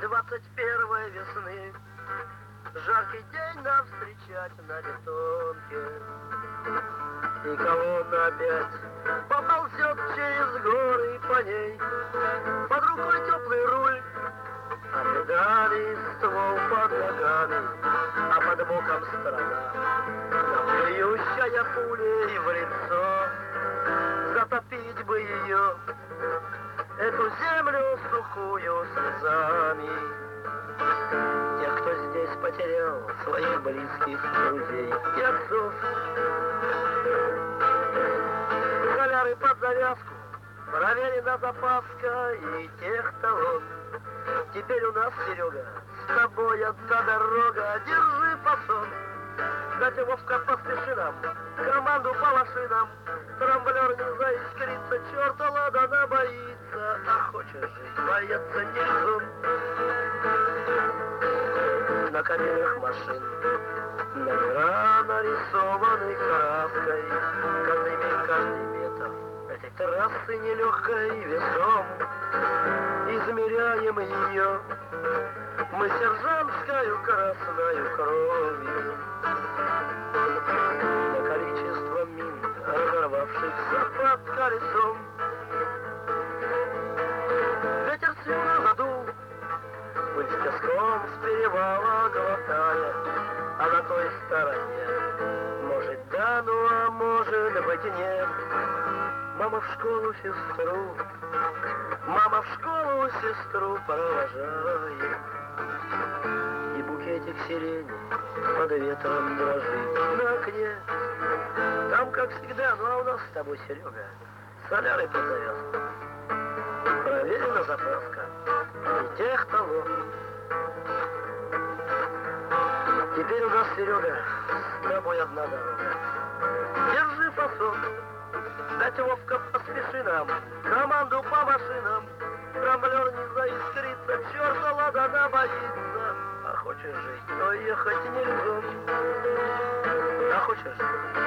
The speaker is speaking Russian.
21 весны. Жаркий день нам встречать на бетонке. И колонна опять поползет через горы по ней. Под рукой теплый руль, а педали ствол под ногами, а под боком страна. Плюющая пуля в лицо, затопить бы ее, эту землю сухую слезами. Тех, кто здесь потерял своих близких друзей и отцов. Соляры под завязку, проверена запаска и тех талон. Теперь у нас, Серега, с тобой одна дорога, держи фасон. Кстати, Вовка, поспеши нам, команду по машинам. Трамблер не заискрится, черта ладана боится, а хочешь жить, бояться не резон. На кабинах машин номера нарисованы краской. Каждый метр этой трассы нелегкой весом. Измеряем ее мы сержантскою красную кровью. На количество мин, разорвавшихся под колесом. Ветер сильно задул, пыль с песком с перевала глотая, а на той стороне, может да, ну а может быть нет. Мама в школу сестру, мама в школу сестру провожает. И букетик сирени под ветром дрожит на окне. Там, как всегда, ну а у нас с тобой, Серега, соляры под завязку. Проверена запаска и тех того. Теперь у нас, Серега, с тобой одна дорога. Держи фасон. Дать Вовка, поспеши нам, команду по машинам. Трамблер не заискрится, черта ладана боится. А хочешь жить, то ехать не резон. А хочешь жить,